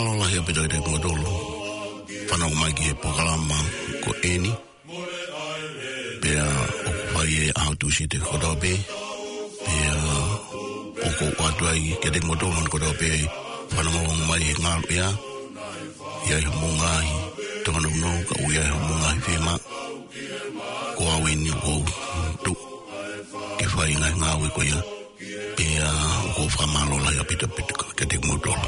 Malola hia pito ite modolo. Whanau mai ki he pokalama ko eni. Pea o whai e ahautusi te kodope. Pea o ko watuai ke te modolo ko dope. Whanau mai he ngāru ea. Ia he mongahi. Tokana uno ka uia he mongahi whima. Ko aweni o tu. Ke whai ngai ngāwe ko ia. Pea o ko whamalola hia pito ke te modolo.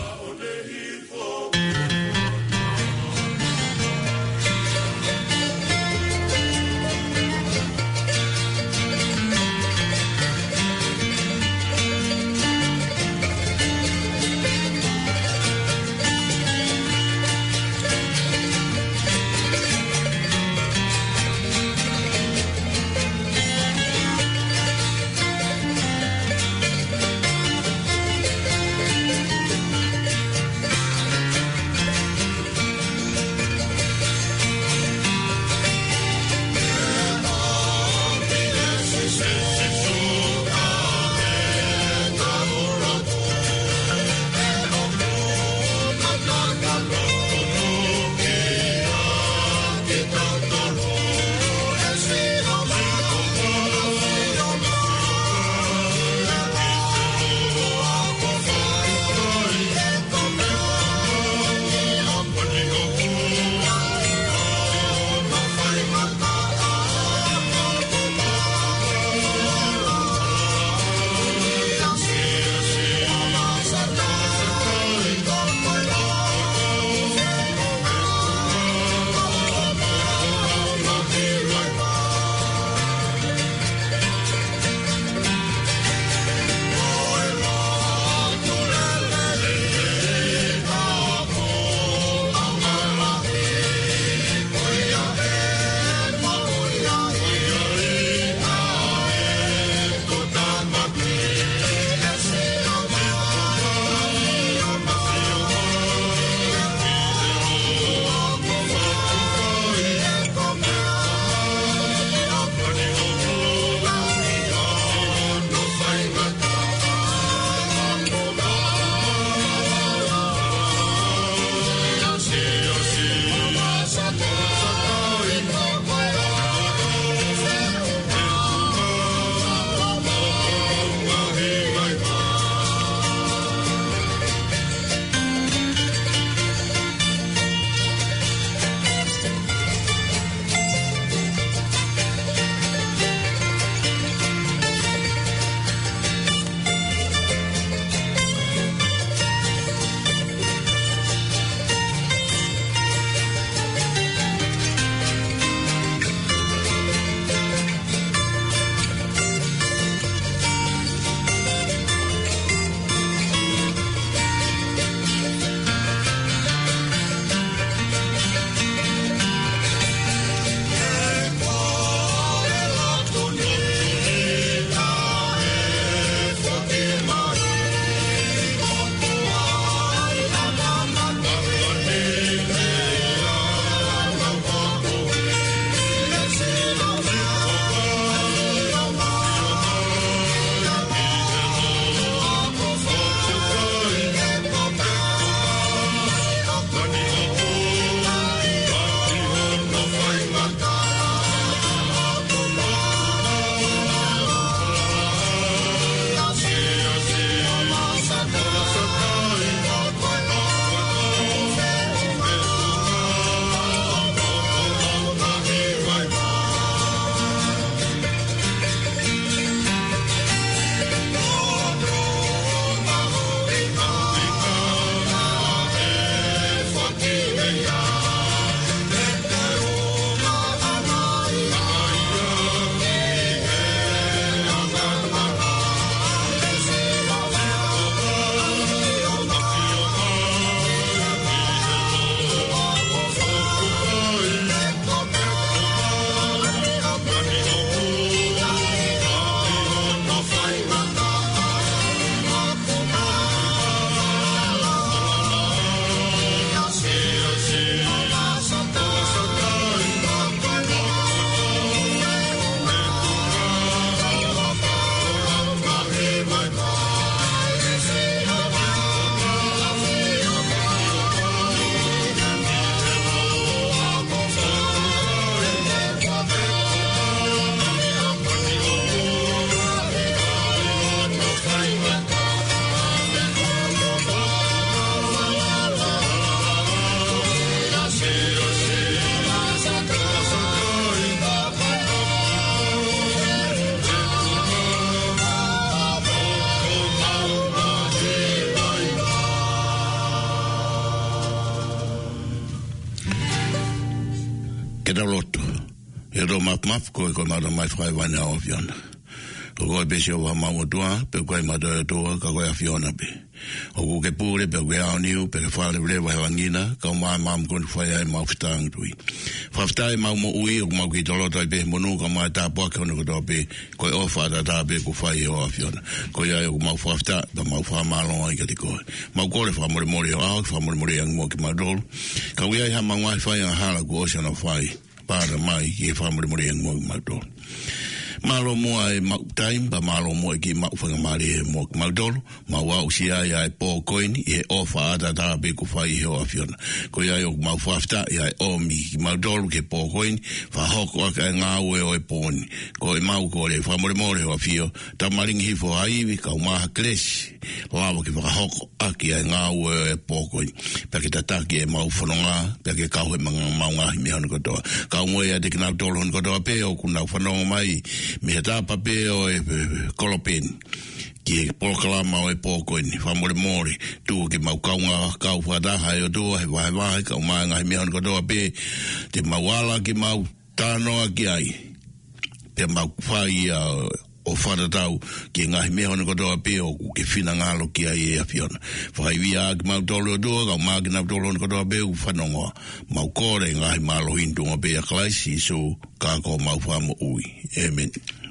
ke da loto e do map ko ma do mai frai vai na aviona ko be se wa ma mo tua pe ko ma do to ka ko aviona be o ke pure pe ko a niu pe fa le vai wangina ka ma ko fa ya ma ftang tui fa ftai ma mo ui o ma ki do loto be mo no ka ma ta po ko no do be ko o fa da be ko fa yo aviona ko ya o ma fa fta da ma fa ma lo ai ke ko ma ko le fa mo o fa mo ang mo ki ma do ka wi ha ma wa fa ya hala ko ocean of fai para mai ki fa mo ang mo ma do malo mo ai ma time ba malo mo ki ma fa mari mo ma do ma wa usia ya po coin e ofa da be ku fa i ho afiona ko ya yo ma fa fta ya o mi ma do ke po coin fa ho ko ka nga we o pon ko ma ko le fa mo o afio ta maring hi fo ai vi ka ma kres wa ke fa ho aki nga we po coin pa ke ta ke ma fo nga pa ke ka ho ma nga mi han ko do ka mo ya de na do hon ko do pe o ku na fo no mai me ta pape o kolopin ki proclama o poko ni famore mori tu ki mau kaunga kau fada hai o do hai vai ka manga me on ko do pe te mawala ki mau tano ki ai te mau fai o fada tau ki ngai me on ko do pe o ki fina ngalo ki ai e fiona fai via ki mau tolo do ka ma ki na tolo ko do pe u fanongo mau kore ngai malo hindu o pe a klaisi so ka ko mau famo ui amen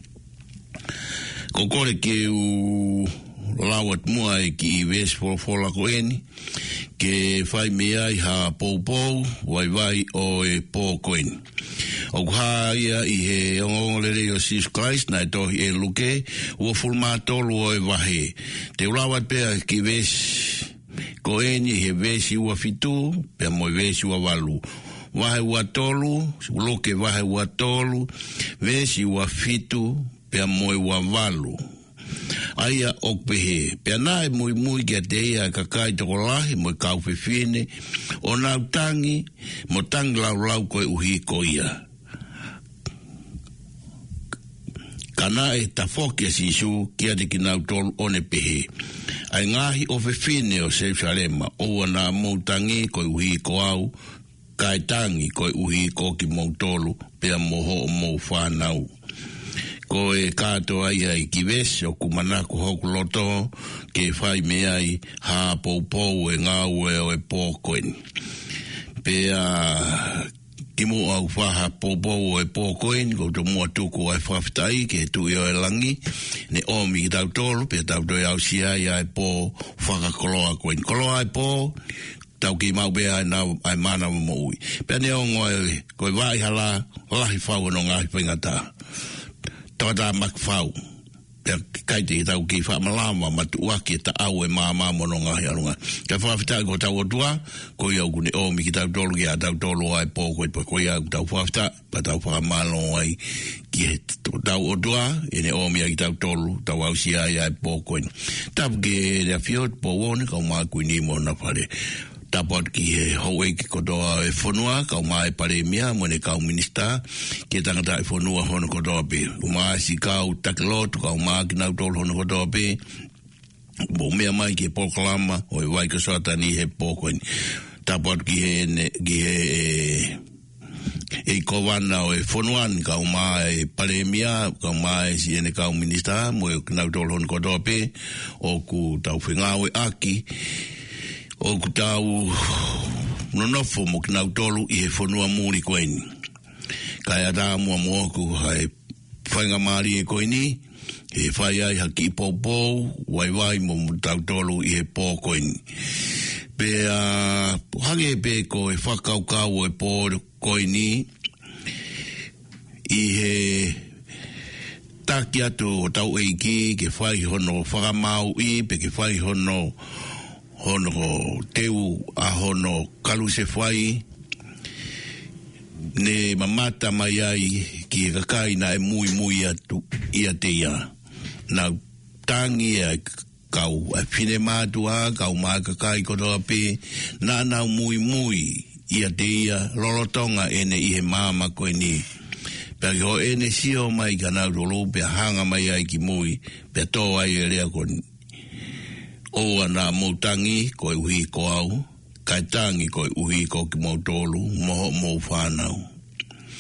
ko kore ke u lawat mua e ki ves for la ko eni ke fai me ai ha pou vai o e po koin o ha ia i he o le o sis Christ na to e luke o formato lo e vahe te lawat pe ki ves ko eni he ves u fitu pe mo ves u valu wahe watolu luke wahe watolu ves u fitu pe mo wa valu aia okpehe pe na muy ke te ia ka kai to lahi mo ka fefine o na tangi mo tang lau ko uhi ko ia kana e ta foke si su kia de kina tol one pehe ai ngahi o fefine o se falema o na mo tangi ko uhi ko au kai tangi ko uhi ko ki mo tolu pe mo ho mo fa nau ko e kato ai ai ki ves o kumana ko hoku loto ke fai me ai ha pou e ngā ue o e pōkoen. Pe ki mo au whaha pou o e pōkoen ko to mua tuku ai whawhitai ke tu i o e langi ne omi ki tau tolu pe tau toi au si ai ai pō whakakoloa koen. Koloa ai pō tau ki mau bea ai mana mo ui. Pe ne o ngoe koe vai hala lahi whau no ngāhi pingata. Tata makfau pe kai te tau ki fa malama matua ki ta au e mama mono ngahi arunga ka fa fita ko tau tua ko ia ku ne o mi ki tau tolu ki tau tolu ai po ko ia tau fa fita pa tau fa malo ai ki tau tua ene o mi ki tau tolu tau au si ai po ko tap ge le fiot po won ko ma ku ni mo na pare tapot ki he howe ki kodoa e whanua, kau mai pare mea, mone kau minista, ki tangata e whanua hono kodoa pe. Uma si kau takilotu, kau maa ki nau tolu hono kodoa pe, bo mea mai ki poklama, o e waika soata ni he pokoini. Tapot ki he e kowana o e whanuan, kau maa e pare mea, kau maa e si ene kau minista, mo e nau tolu hono kodoa pe, o ku tau whengawe aki, o ku tau nonofo mo kinau tolu i he whanua muri koeni. Kai ata mua ku hai whainga maari e koeni, e whai ai haki pou, wai mo tau tolu i he pō koeni. Pe hange pe ko e whakaukau e pō koeni, i he taki atu o tau eiki, ke whai hono whakamau i, pe ke whai hono teu a hono kalu se whai ne mamata mai ai ki kakai na e mui atu ia te ia na tangi a kau a fine mātua kau maa kakai kotoa pe na nau mui ia te ia lolotonga ene i he māma koe ni pe ho ene sio mai ka nau rolo pe hanga mai ai ki mui pe tō ai e rea koni o ana moutangi ko uhi ko au kai tangi ko uhi ko ki mo tolu mo whanau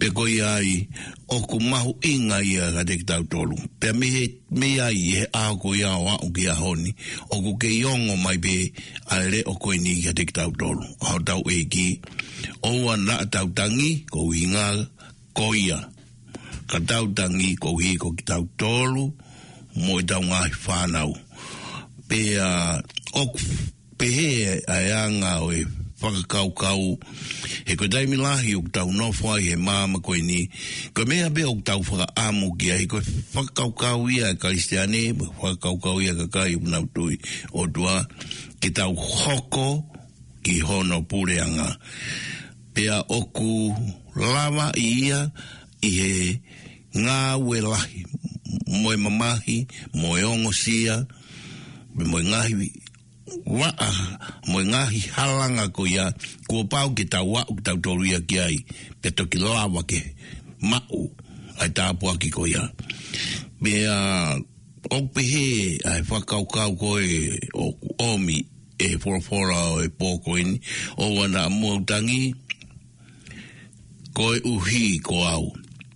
pe ko ai o ku mahu inga ia ka te tau tolu pe me ai he a ko ia wa o kia honi o ku ke yongo mai be ale o ko ni ka te tau tolu o tau e ki o ana tau tangi ko inga ko ia ka tau tangi ko hi ko tau tolu mo tau ngai whanau pe o pe he anga o e whakakau he ko taimi lahi o tau nofua he māma koe ni ko mea be o tau whakaamu kia he ko whakakau ia Kristiane whakakau ia kakai unau tui o tua ki tau hoko ki hono pureanga pea oku lava ia i he ngā ue lahi moe mamahi moe ongosia moe ngahi waa mo ngahi halanga ko ia ko pau ki tau wa tau toru ia ki ai pe toki lawa ke mau ai tapu aki ko ia mea o pehe ai whakaukau ko e o omi e forfora e poko ini o wana moutangi ko e uhi ko au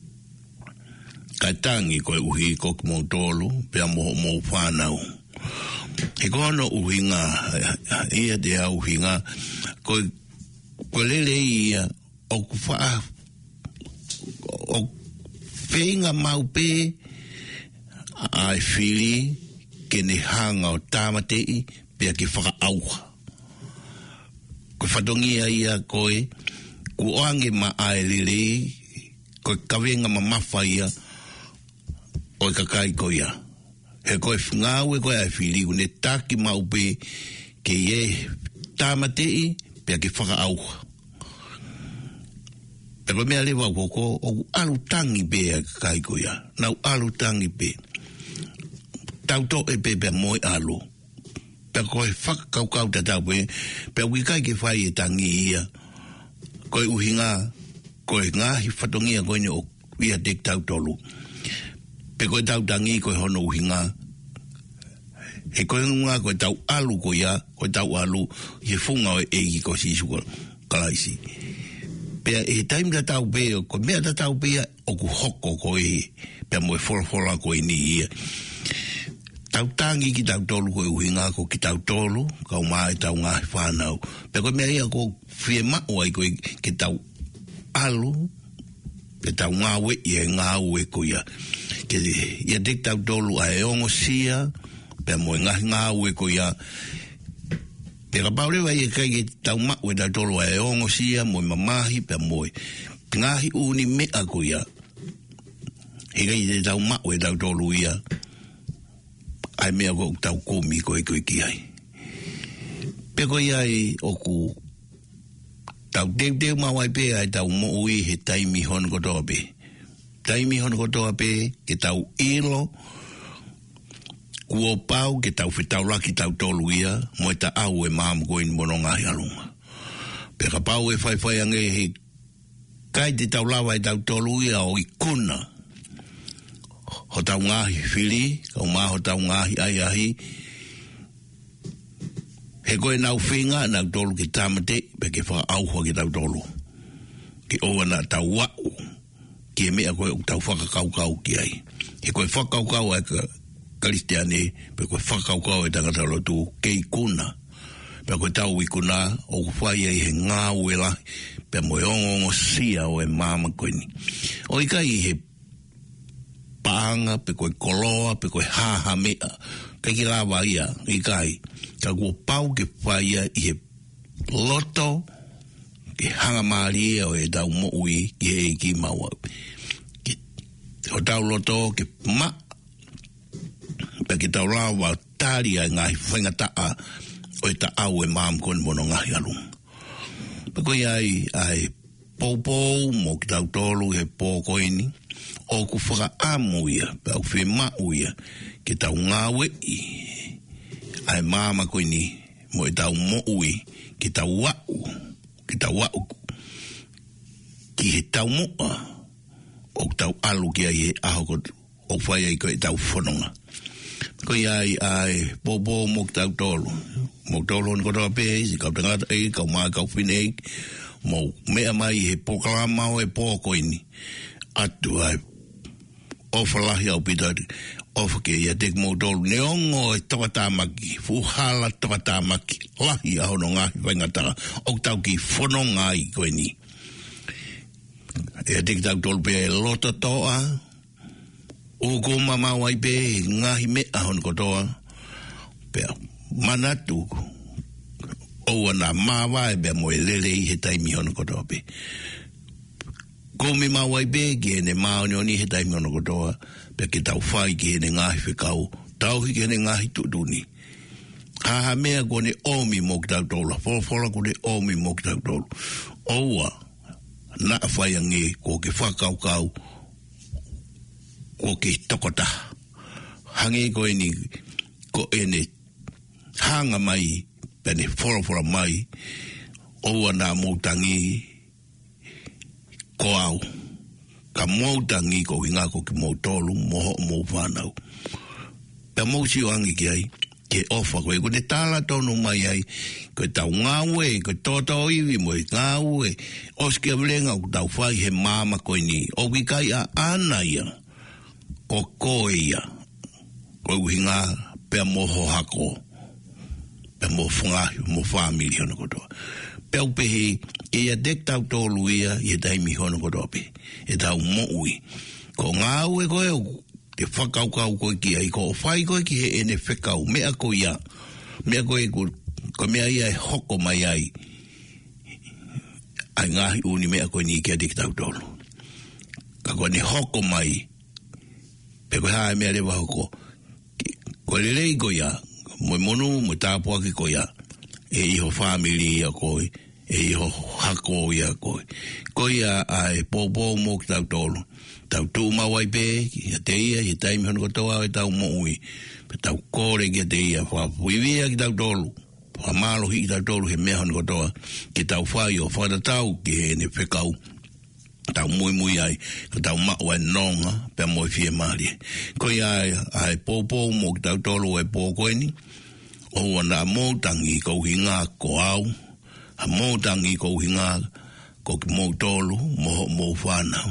katangi ko e uhi ko ki moutolu pe mo whanau e kono uhinga ia te au uhinga ko lele ia o kufa o feinga mau pe ai fili ke ne hanga o tamatei pe ki whaka auha ko whadongia ia koe ku oange ma ai lele ko kawenga ma mafa ia o kakai ko ia he koe whngau e koe ai whiri ne taki mau pe ke e tamatei pe ke whaka auha e koe mea lewa koko o alu tangi pe a kai koe ia nau alu tangi pe tau to e pe pe moi alu pe koe whakaukau ta tau pe wikai ke whai e tangi ia koe uhinga koe ngahi whatongia koe ni o ia dek tau tolu pe koe tau tangi koe hono uhinga he koe ngā koe tau alu ko ia koe tau alu he funga o egi ko sisu ko kalaisi pe e taim da tau pe ko mea da tau pe o ku hoko ko e pe mo e forfola ko ni ia tau tangi ki tau tolu ko uhinga ko ki tau tolu ka mai tau ngā whanau pe koe mea ia ko fie mao ai koe ki tau alu pe tau ngā we ia ngā ue ko ia ke ia dek tau tolu a e ongo sia pe mo ngā ue ko ia pe ka paure vai e kai tau ma ue tau tolu a e ongo sia mo mamahi pe mo ngahi uni mea ko ia he kai te tau ma ue tau tolu ia ai mea ko tau komi ko e koe ki ai pe ko ia e oku tau teu mawai pe ai tau mo ui he taimi hon ko toa pe taimi hon ko toa pe ke tau ilo kua pau ke tau whetau laki tau tolu ia mo e ta au e maamu ko in mono ngahi alunga pe ka pau e whai ange he kai te tau lawa e tau tolu ia o ikuna ho tau ngahi whiri ka uma ho tau ngahi ai ahi he koe nau whinga nau tolu ke tamate pe ke wha auha ke tau tolu ke oa na tau wau ke mea koe tau whakakaukau ki ai he koe whakaukau ai ka Kristiane pe koe whakaukau e tangata lotu kei kuna pe koe tau i kuna o whai ai he ngā uela pe mo e ongo sia o e māma koe ni o i kai he pāanga pe koe koloa pe koe haha mea kai ki lawa ia i kai ka kua pau ke whai i he loto ke hanga maari o e tau mo ui ki he ki maua o tau loto ke ma pe ki tau lawa tāri ai ngai whaingataa o e ta au e maam kone mono ngahi alung. Pe koe ai poupou mo ki tau tolu he pōko ini o ku whaka amu ia pe au whi mau ia ki tau ngāwe i ai maama koe ni mo e tau mo ui ki tau wau ki he tau moa o tau alu ki ai e aho o whai ai koe tau whanonga. Koe ai bobo mo tau tolu. Mo tolu on kotoa pe, si kau tangata e, kau maa kau whine e, mo mea mai he pokalama o e pōkoini atu ai ofalahi au pitari ofake ia tek mo tolu neongo e tawatamaki fuhala tawatamaki lahi ahono ngahi waingatara o tau ki whanonga i koe ni ia tek tau tolu pe lota toa o ko mama wai pe ngahi me ahono kotoa pe manatu o wana mawa e be mo lele i he taimi hono kotoa pe ko me ma wai be ki ene maoni he taimi hono kotoa pe ki tau whai ki ene ngahi whikau tau hi ki ene ngahi tutuni ha mea kone omi mo ki tau tolu fola kone omi mo ki tau tolu oua na whai ange ko ke whakau kau ko ke tokota hange ko ene hanga mai pene fola mai oua na moutangi ko au ka moutangi ko hinga ko ki moutolu mo whanau pe mousi o angi ki ai ke ofa koe ko ne tala tonu mai ai ko tau ngawe ko toto iwi mo i ngawe oske avlenga ko tau whai he mama koe ni o wikai a ana ia ko koe ia ko hinga pe moho hako pe mo whangahi mo whamili hono kotoa pe au pehe e ia dek tau tolu ia i e taimi hono kotoa pe e tau moui ko ngawe koe te whakaukau koe ki ai ko whai koe ki he ene whekau mea ko ia mea koe ko mea ia e hoko mai ai ai ngahi uni mea koe ni kia dek tau tolu ka koe ni hoko mai pe koe hae mea lewa hoko koe lelei ko ia mo monu mo tapua ki ko ia e iho family ia koe e iho hako ia koe ko ia ai popo mo ki tau tolu tau tūma wai pē ki a te ia i taimi hono kotoa e tau moui pe tau kore ki a te ia whapuiwia ki tau tolu whamalohi ki tau tolu he mea hono kotoa ki tau whai o whatatau ki he ne whekau tau mui ai ka tau mao e nonga pe moi fie maari ko ia ai popo mo ki tau tolu e pōkoeni o wana moutangi ko hinga ko au a moutangi ko hinga ko ki moutolu mo whanau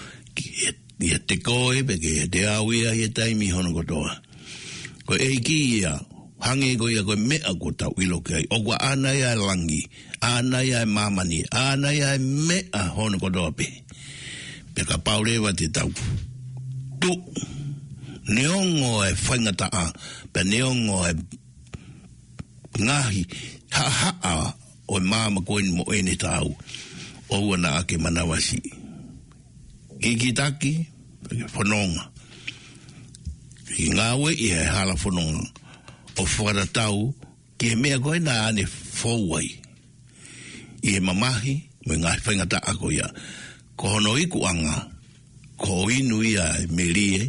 ia te koe pe ke te au ia i taimi hono kotoa ko e ki ia hange ko ia ko mea ko tau ilo kai o kwa ana ia langi ana ia mamani ana ia mea hono kotoa pe ka paurewa te tau tu neongo e whaingataa pe neongo e ngahi ha o mama koe mo ene tau o wana ake manawasi Iki-taki, whanonga. I ngawe i he hala whanonga. O wharatau, ki he mea koe na ane whauai. I he mamahi, me ngā whaingata ako ia. Ko hono iku anga, ko inu ia me rie,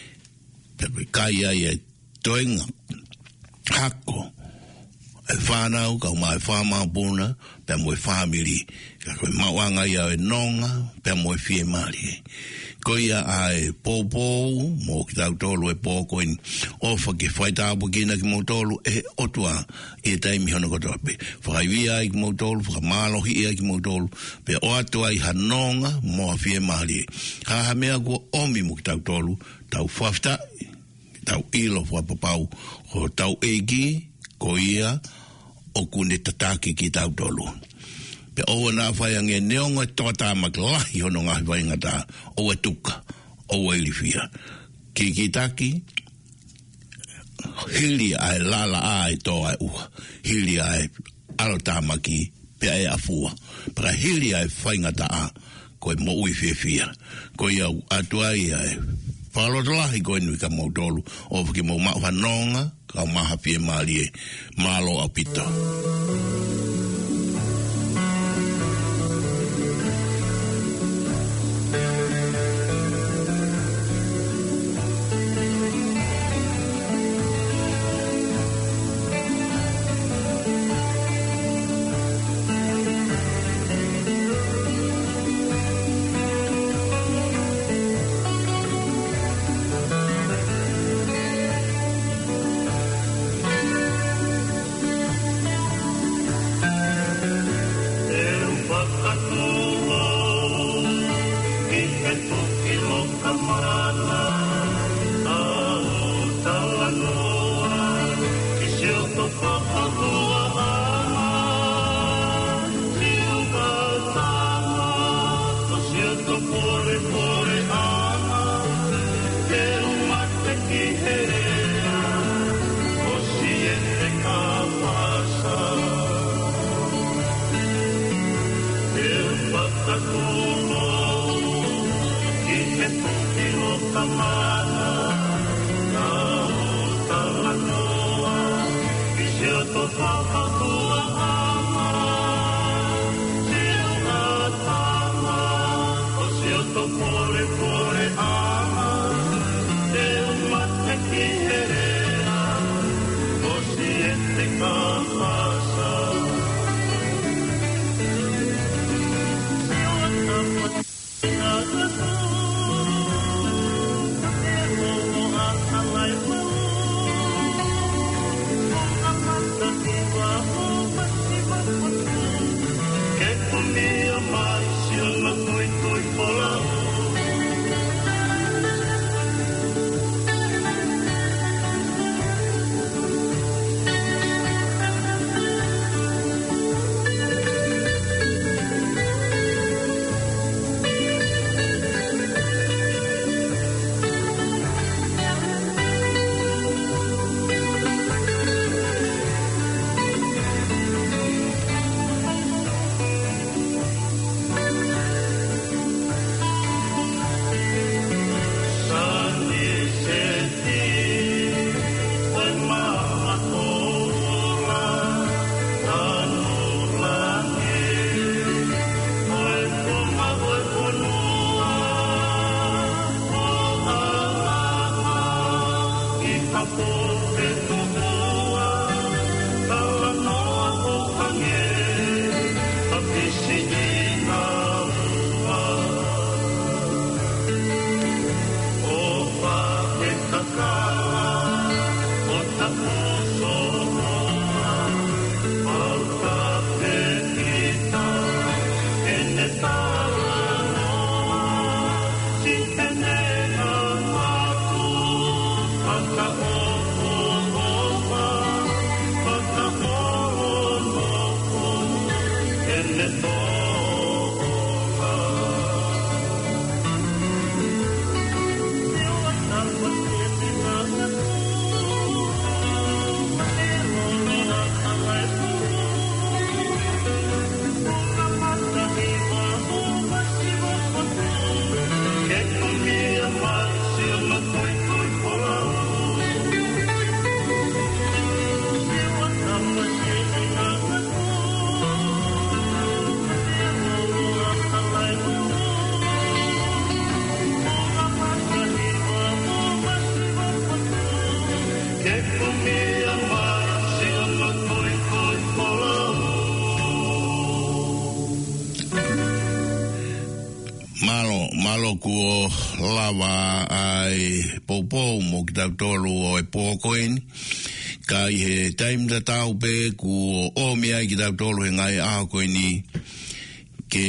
pe kai ai e toenga, hako, e whanau, ka mai whamau puna, pe mo e whamiri, ka koe mawanga ia e nonga, pe mo e fie mari. Ko ia ai pōpō, mo ki tau tolu e pōkoini, ofa ki whaitapu kina ki mo tolu, e otua, e taimi hono kotoa pe. Whakaiwia ai ki mo tolu, whakamalohi ia ki mo tolu, pe o atua i hanonga, mo a fie mari. Haha mea kua omi mo ki tau tolu, tau whafta, tau ilo whapapau, ho tau eiki, ko ia o kune tataki ki tau tolu. Pe o na whai ange neonga tōtā maklahi hono ngā whai ngata o e tuka, o e lifia. Ki taki, hili ai lala ai tō ai ua, hili ai alotamaki pe ai afua. Para hili ai whai ngata a, koe mo ui fia. Koe au atua i ai whalotolahi koe nui ka mau tolu, o whaki mo mau whanonga, ka maha pie marie, malo a pita. Malo kuo lava ai popo mo ki tau tolu o e pōkoini. Ka i he taim ta tau pe kuo o mea ki tau tolu e ngai aho koini ke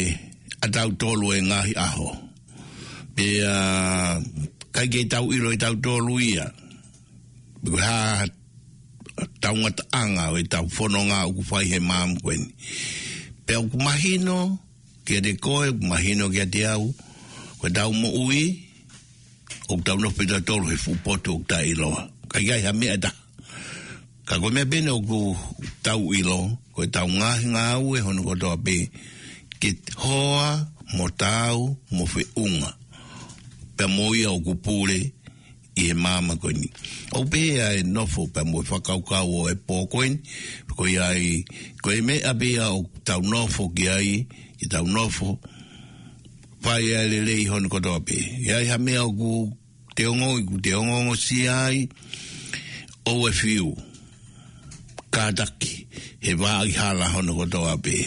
a tau tolu e ngai aho. Pe kai ke tau iro i tau tolu ia. Biku ha tau ngata anga o i tau whanonga uku whai he maam koini. Pe uku mahino ke te koe, mahino ke te au, koe tau mo ui, o tau no pita tolu he fupoto o ta iloa. Ka iai ha mea ta. Ka koe mea bene o ku tau ilo, koe tau ngahi ngā au e hono kotoa pe, ke hoa mo tau mo fe unga. Pe moia o ku pule i he mama koe ni. O pe ai nofo pe mo whakaukau o e pōkoini, koe ai, koe mea bea o tau nofo ki ai, i tau nofo, whai ai le lei hono kotoa pe. Iai ha mea o ku te ongo si ai, o e whiu, kātaki, he wāi hala hono kotoa pe.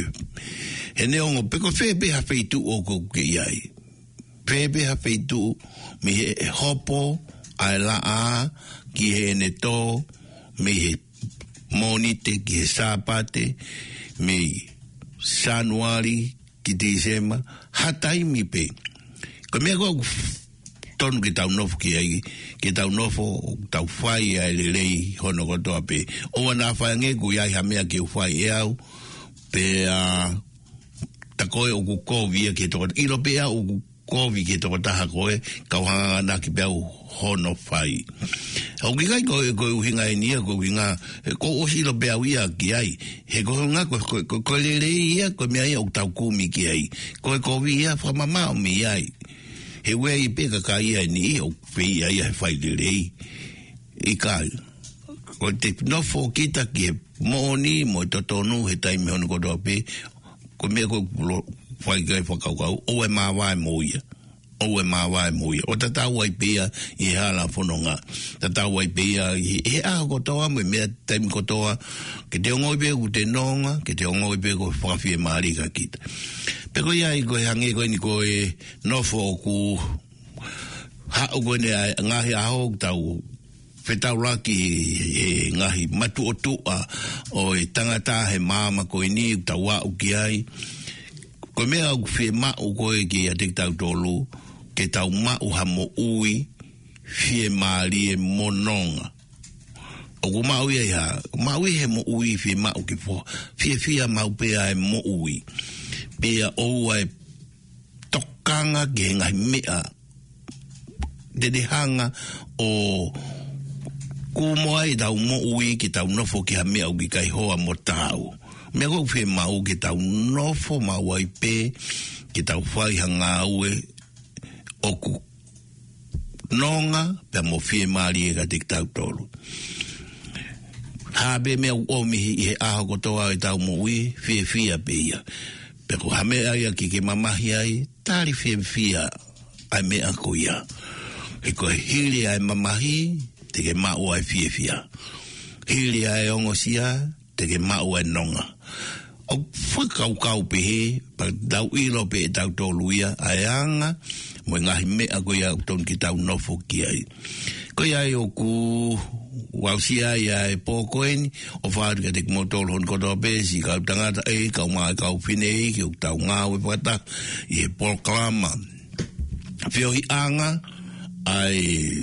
He neongo, peko whepe ha wheitu o kou ke iai. Whepe ha wheitu, mi he hopo, ai la a, ki he ne tō, mi he monite, ki he sāpate, mi Sanuari ki December, hatai mi pe. Ko mea ko tonu ke tau nofu ki ai, ke tau nofu tau whai ai le rei hono kotoa pe. O wana whai nge ku iai ha mea ke whai e au, pe ta koe o ku kovia ke toko, ilo pe au ku kovi ke toko taha koe, kau hanga na ki peau hono whai. Au ki kai koe uhinga e nia, koe uhinga, ko osi ilo peau ia ki ai, he koe nga koe le rei ia, koe mea ia o tau kumi ki ai, koe kovi ia whamamao mi ai. He wea I peka ka ia ni o pei ia he whai le rei. I kai. Ko te nofo kita ki he mooni mo totonu he taimi hono kotoa pe. Ko mea ko whai kai whakaukau. O e mawai mo ia. O e mawai mo ia. O tatau ai pea I hala whanonga. Tatau ai pea he aha kotoa mo mea taimi kotoa. Ke te ongoi pea ku te nonga. Ke te ongoi pea ko whakawhia maari ka kita. Peko ia I koe hange koe ni koe nofo ku hao koe ne ngahi aho tau whetau raki he ngahi matu o tua o e tangata he mama koe ni tau wau ki ai. Koe mea au whi mau koe ki a te tau tolu ke tau mau ha mo ui whi maari e mononga. O ku mau ia ia, mau I he mo ui whi mau ki fo, whi mau pea e mo ui. Pea oua e tokanga ke ngai mea dedehanga o kumoa I tau mo ui ki tau nofo ki ha mea uki kai hoa mo tau. Mea kou whi mau ki tau nofo mau ai pe ki tau whai hanga ue o ku nonga pea mo whi maari e ka te tau tolu. Habe mea o mihi I he aho kotoa I tau mo ui whia pe ia. Peko hame ai ki ke mamahi ai, tari whia ai mea ko ia. E koe hiri ai mamahi, te ke mau ai whia. Hiri ai ongosia, te ke mau ai nonga. O whakaukau pehe, pa tau ilo pe e tau toluia, ai anga, mo ngahi mea ko ia ton ki tau nofo ki ai. Ko ia I o ku wausia ia e pōkoeni, o whaari ka te kumotolo hon kotoa pēsi, kau tangata e, kau mai kau whine e, ki o tau ngāwe pata, I he polklama. Whiohi anga, ai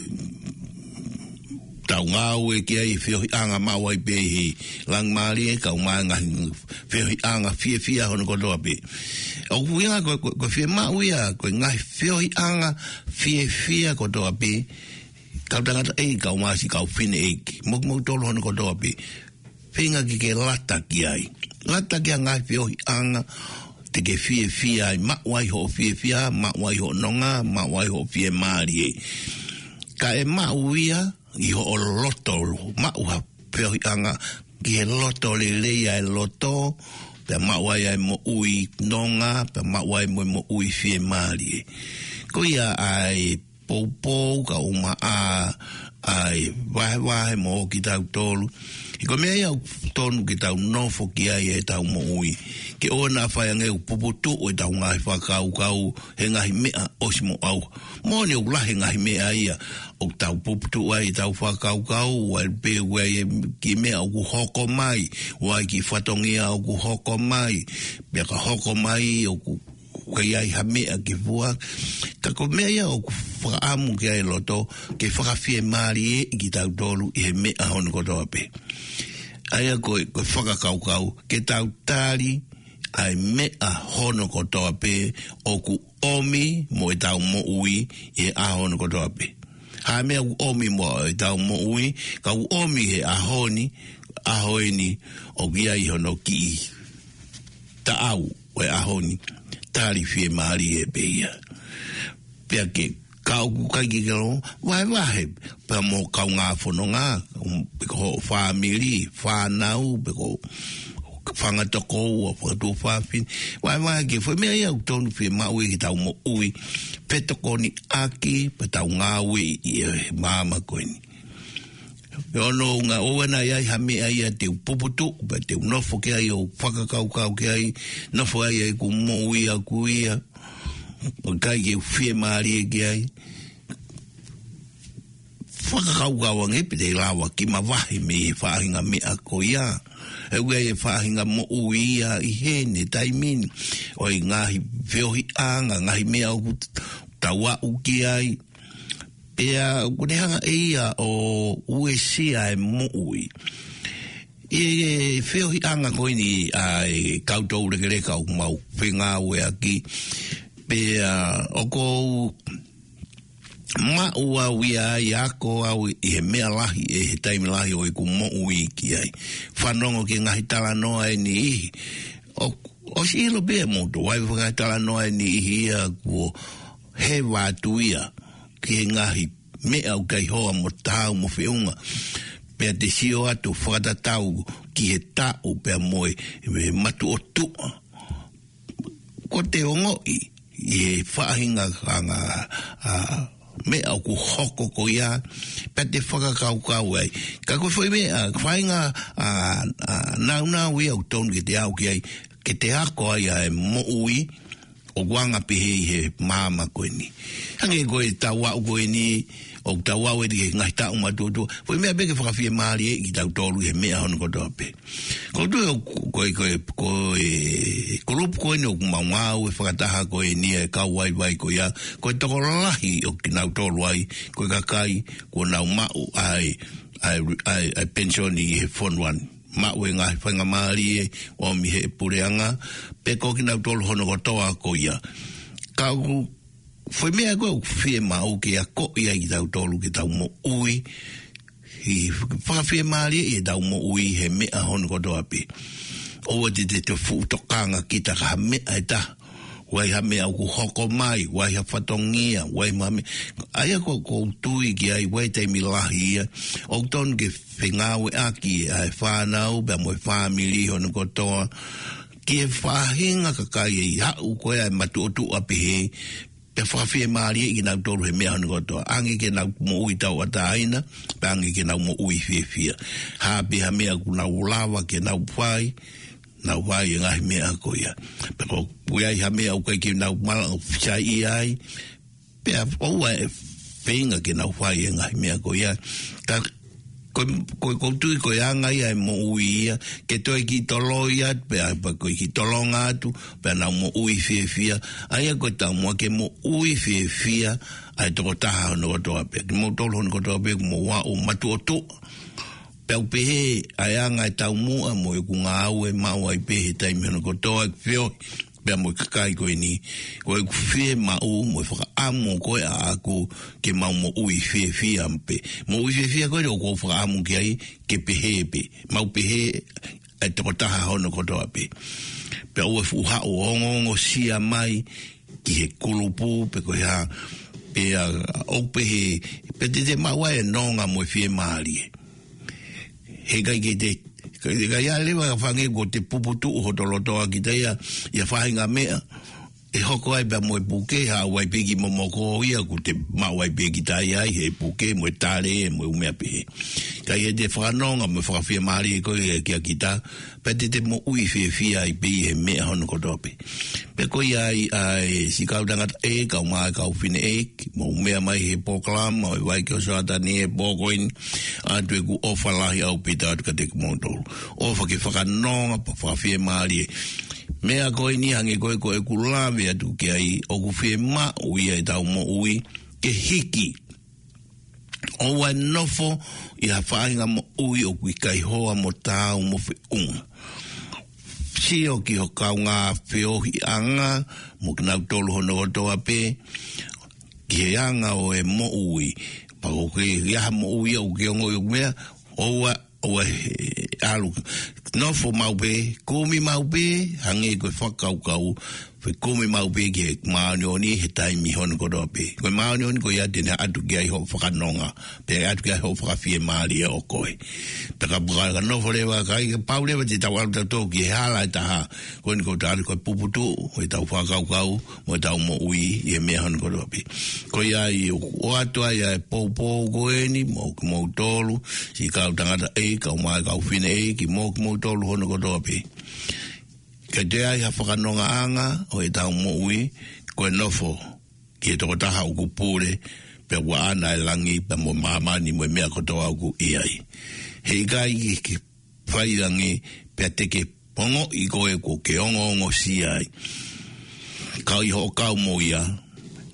tau ngāwe ki ai, whiohi anga mau ai pē he langmāri e, kau mai ngahi, whiohi anga whia hon kotoa pē. O kuinga ko whia mau ia, ko ngahi whiohi anga whia kotoa pē, kau tangata e, kau maasi kau whine eki. Mok tolo hono kotoa pe. Whinga ki ke lata ki ai. Lata ki a ngai whiohi anga, te ke whia ai, mawai ho whia, mawai ho nonga, mawai ho whia maari e. Ka e mauia, I ho o loto, mauha whiohi anga, ki he loto le leia e loto, pe mawai ai mo ui nonga, pe mawai mo ui whia maari e. Ko ia ai pou ka uma ai wahe mo ki tau tolu. I ko mea iau tonu ki tau nofo ki ai e tau mo ui. Ke o na whai ange u puputu o tau ngahi whakau he ngahi mea osi mo au. Mo ne u lahe ngahi mea ia o tau puputu ai tau whakau wai pe wai ki mea o ku hoko mai. Wai ki whatongia o ku hoko mai. Pea ka hoko mai o ku kai ai ha mea ki fua. Ka ko mea ia o whakaamu ki ai loto, ke whakawhie maari e ki tau tolu I he mea hono kotoa pe. Aia koe whakakaukau, ke tau tāri ai mea hono kotoa pe, o ku omi mo e tau mo ui I he a hono kotoa pe. Ha mea ku omi mo e tau mo ui, ka ku omi he ahoini, o ki ai hono ki ta au o e ahoni. Tari whie maari e peia. Pea ke kau kai ki kero, wahe, pea mo kau ngā whanonga, peko whamiri, whanau, peko whangatoko, o whakatu whawhin, wahe ke whai mea iau tonu whie maui ki tau mo ui, petoko ni aki, pe tau ngā ui I māma koeni. Ono ngā oana iai ha mea ia te upuputu, pa te unofo ke ai o whakakaukau ke ai, nofo ai ku mo ui a kuia, o kai ke whie maari e ke ai. Whakakaukau ange pe te lawa ki mawahi me e whahinga mea ko ia. E ua e whahinga mo ui ia I hene taimini. O I ngahi whiohi anga, ngahi mea o tawa uki ai pea kunehanga eia o uesia e muui e feo hi anga koini ai kautou rekere kau mau whenga ue aki pea oko ma ua wia i ako au i he mea lahi e he taimi lahi o i ku mo ui ki ai whanongo ki ngahi tala noa e ni ihi o si ilo bea moto wai ngahi tala noa e ni ihi ia kuo he wātuia ki ngahi mea au kai hoa mo tāu mo whiunga pea te sio atu whakatatau ki he tau pea moe me matu o tua ko te ongoi i he whahinga kanga me au ku hoko ko ia pe te whakakaukau ai ka ko foi mea whainga nauna ui au tonu ki te au ki ai ke te ako ai e mo ui o guanga pihe he mama koe ni hange koe tawa koe ni o tawa we di ngai ta uma tutu foi mea beke whakawhia maari e ki tau tolu he mea hono ko tope ko tu korupu koe ni o kumangau e whakataha koe ni e kauai vai ko ia koe toko lahi o ki nau tolu ai koe kakai ko nau mau ai pensioni he fonwan ma we nga fanga mari o mi he pureanga pe ko ki na tol hono ko toa ko ia ka foi me go fie ma o ki a ko ia i da tolu ki ta mo ui hi fa fie mari i da mo ui he me a hono ko toa pe o te fu to kanga ki ta ka me ta wai ha me au hoko mai wai ha fatongia wai mame ai ko tui ki ai wai te milahi o ton ke fingawe aki ai whanau be mo family hono ko toa ki whahinga ka kai i hau koe ai matu o tu apihe pe whawhie maari i nau toru he mea hono ko toa angi ke nau mo ui tau ata aina pe angi ke nau mo ui fia ha piha mea ku nau lawa ke nau whai nau whai e ngahi mea ko ia pe ko puiai ha mea ukai ki nau mala o fichai i ai pe a oua e whenga ke nau whai e ngahi mea ko ia ka ko tui ko anga ia e mo ui ia ke toi ki tolo ia pe a ko ki tolo ngatu pe nau mo ui fia ai ko tau mo ke mo ui fia ai toko taha no to pe mo tolo no to pe mo wa o matu o to pe pehe ai anga tau mua mo e kunga au e mau ai pehe tai meno ko toa fio pe mo kakai ko ni ko e fie mau mo fa amo ko a ko ke mau mo ui fie ampe mo ui fie ko ko fa amo ke ai ke pehe pe mau pehe ai to taha hono ko toa pe o fu ha o ngo sia mai ki he kulupu pe ko ya pe o pehe pe te mau e nonga mo fie mali he kai ke te ka ia lewa whange ko te puputu o hotolotoa ki te ia whahinga mea e hoko ai bea mo e puke ha wai pegi mo moko ia ku te ma wai pegi tai ai he puke mo e tare e mo umea pehe ka ia te whanonga mo whakawhia maari e koe e kia kita pe te mo ui fia i pehi he mea hono kotope pe koe ai si kautangata e kau mai kau whine e mo umea mai he poklam mo e wai kio soata ni e pokoin atu e ku ofa lahi au pita atu ka te kumotolu ofa ke whakanonga pa whakawhia maari e mea koe ni hange koe koe kulawe atu ke ai o ku whie ma ui ai tau mo ui ke hiki o wa nofo i ha whainga mo ui o kui kai hoa mo tau mo whi unga si o ki ho kau ngā whiohi anga mo ki nau tolu hono o toa pe ki he anga o e mo ui pa o ke iaha mo ui o ki ongo i mea o wa alu nofo mau pe kumi mau pe hange koe whakaukau pe kumi mau pe ki maonioni he taimi hono ko roa pe koe maonioni ko ia tene atu ki ai ho whakanonga pe atu ki ai ho whakawhie maari e o koe pe ka puka nofo lewa kai ka pau lewa te tau alu tau ki he hala e taha koe ni ko taari koe puputu o e tau whakaukau mo e tau mo ui i he mea hono ko roa pe koe ai o atu ai e pou koe ni mo tolu si kau tangata e kau mai kau whine e ki mo tolu hono ko toa pe ka te ai ha whakanonga anga o e tau mo ui koe nofo ki e toko taha uku pure pe wa ana e langi pe mo maamani mo e mea ko toa uku i ai hei kai ki whairangi pe teke pongo i koe ko ke ongo si ai kau i ho kau mo ia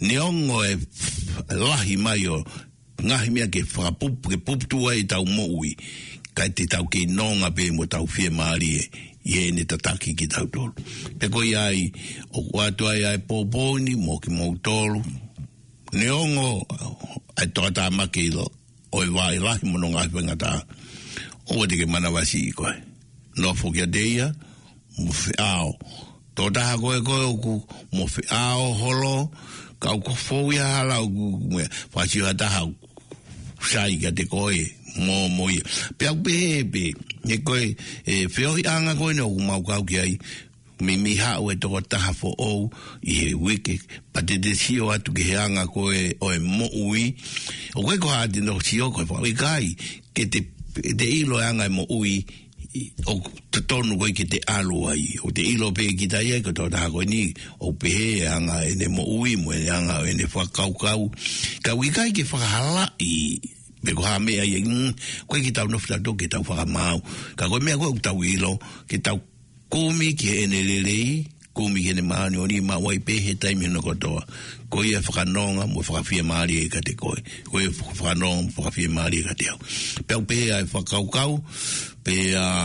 neongo e lahi mai o ngahi mea ke puputu ai tau moui kai te tau ke nonga pe mo tau fie maari e ne tataki ki tau tolu pe ko iai o watu ai poponi mo ki mo tolu neongo ai toata maki lo o vai lahi mo nonga ngata o te ke mana wasi ko no fo ke deia mo fe ao toda ha ko mo fe ao holo ka ko fo ya hala mo fa si ata ha sai ka te koe mo pe be e koe feo anga koe no mau ka ki ai mi ha o to ta ha fo o I wiki pa te sio atu ke anga koe o mo ui o koe ko ha de no sio ko fa kai ke te ilo anga mo ui o te tonu koe ki te alu ai o te ilo pe ki tai ko to ta ko ni o pe anga ne mo ui mo anga ne fa kau ka wi kai ke fa hala I be ko ha me ai ko ki tau no fta do ki tau fa mau ka ko me ko tau ilo ki tau komi ki ene lelei komi ki ene maani o ni ma wai pe he taimi no kotoa ko ia whakanonga mo whakawhia maari e ka te koe ko ia whakanonga mo whakawhia maari e ka te au pe au pe ai whakaukau pe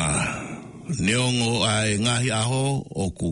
neongo ai ngahi aho o ku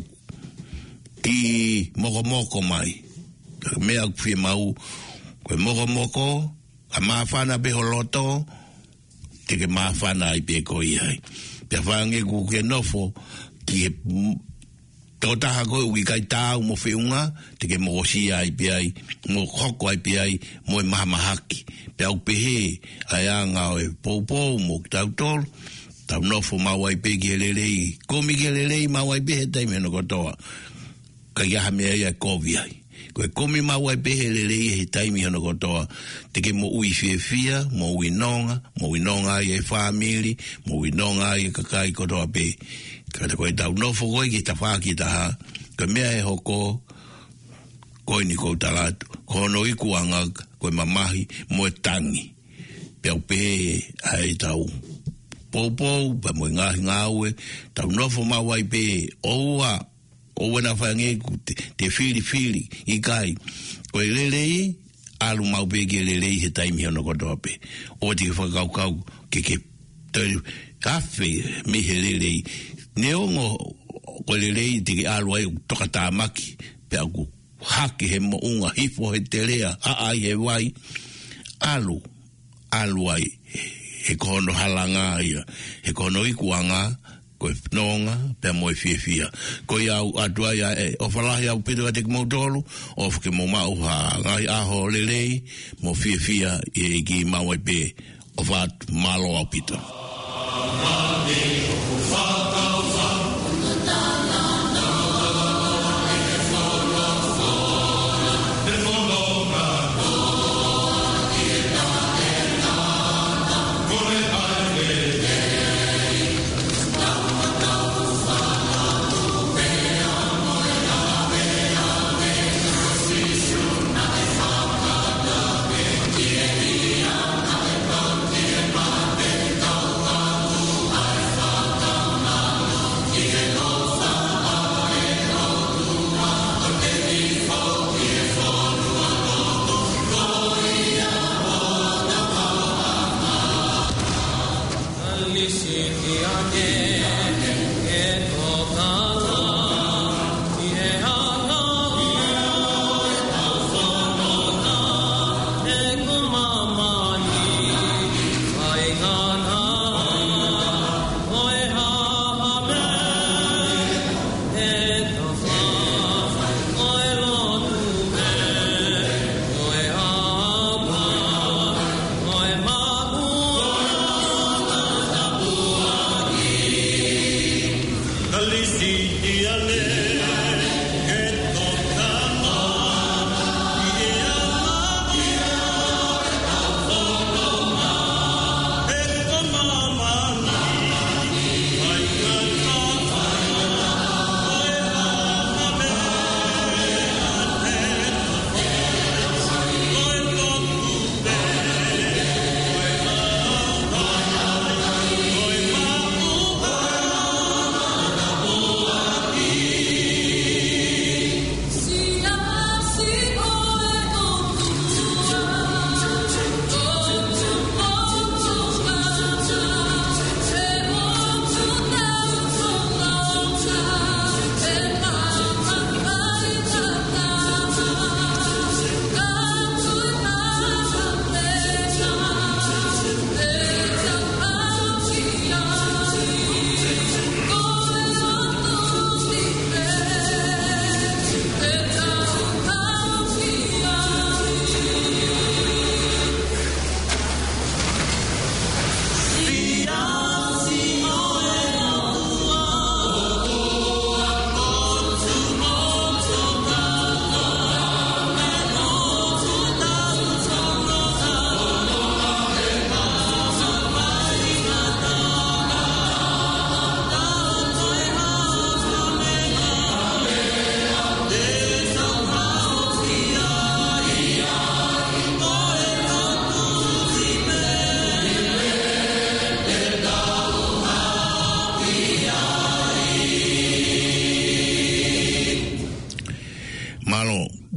ki moko mai mea kwhia mau koe moko a mawhana pe holoto te ke mawhana ai pe ko iai pe whange ku ke nofo ki he totaha koe ui kai tāu mo whiunga te ke mogosi ai pe ai mo hoko ai pe ai mo e mahamahaki pe au pehe ai anga o e poupou mo tau tolu tau nofo mau ai pe ki he lelei komi ki he lelei mau ai pe he taime no kotoa ka iaha mea ia kovi ai koe komi mau ai pehe lelei he taimi hono kotoa te ke mo ui fia mo ui nonga ai e whamiri mo ui nonga ai e kakai kotoa pe kata koe tau nofo koe ki ta whaki taha koe mea e hoko koe ni kou talatu kono iku anga koe mamahi mo e tangi pe au pehe ai tau poupou pa mo ngahi ngaue tau nofo mau ai pehe oua o wana whange te whiri I kai koe lelei alu mau peke lelei he taimi hono kotoa pe o te whakaukau ke kawhi me he lelei neongo koe lelei te ke alu ai toka tāmaki pe aku hake he mo unga hifo he te rea ai he wai alu ai he kono halanga ia he kono ikuanga koe nonga pe mo fia ko ia atua ia o falahi au pedo te mo dolu o ke mo mau ha ngai aho lelei mo fia e ki mau pe o vat malo au pito